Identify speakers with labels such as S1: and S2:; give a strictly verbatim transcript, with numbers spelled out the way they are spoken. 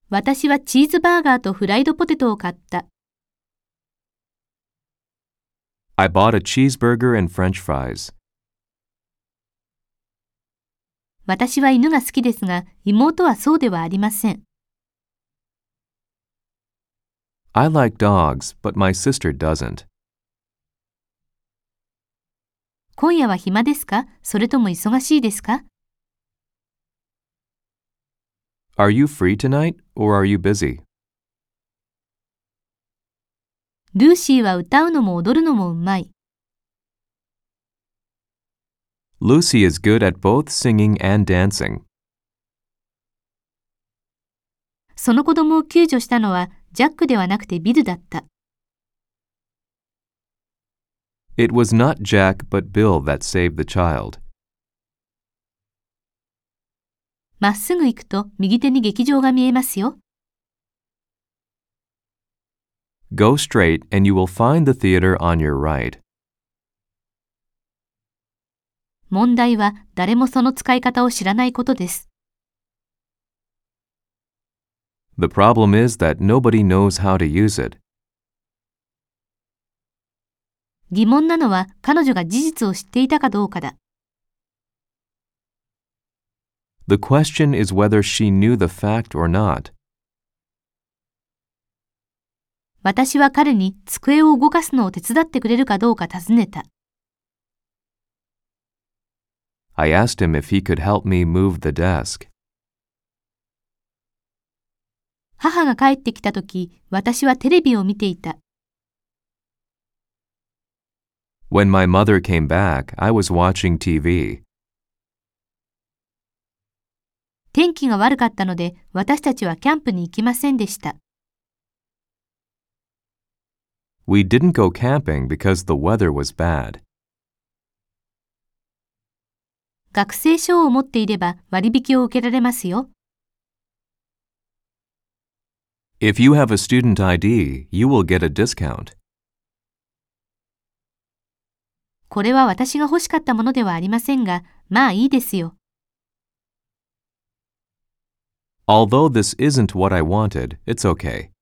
S1: 私はチーズバーガーとフライドポテトを買った。
S2: I bought a cheeseburger and French fries.
S1: 私は犬が好きですが、妹はそうではありません。
S2: I like dogs, but my sister doesn't.
S1: 今夜は暇ですか？それとも忙しいですか？
S2: Are you free tonight, or are you busy?
S1: ルーシーは歌うのも踊るのもうまい。
S2: Lucy is good at both singing and dancing.
S1: その子供を救助したのはジャックではなくてビルだった。
S2: It was not Jack but Bill that saved the child.
S1: まっすぐ行くと右手に劇場が見えますよ。
S2: Go straight and you will find the theater on your right.
S1: 問題は誰もその使い方を知らないことです。
S2: The problem is that nobody knows how to use it.
S1: 疑問なのは彼女が事実を知っていたかどうかだ。
S2: The question is whether she knew the fact or not.
S1: 私は彼に机を動かすのを手伝ってくれるかどうか尋ねた。
S2: I asked him if he could help me move the desk.
S1: 母が帰ってきたとき、私はテレビを見ていた。
S2: When my mother came back, I was watching T V.
S1: 天気が悪かったので、私たちはキャンプに行きませんでした。
S2: We didn't go camping because the weather was bad.
S1: 学生証を持っていれば割引を受けられますよ。
S2: If you have a student I D, you will get a discount.
S1: これは私が欲しかったものではありませんが、まあいいですよ。
S2: Although this isn't what I wanted, it's okay.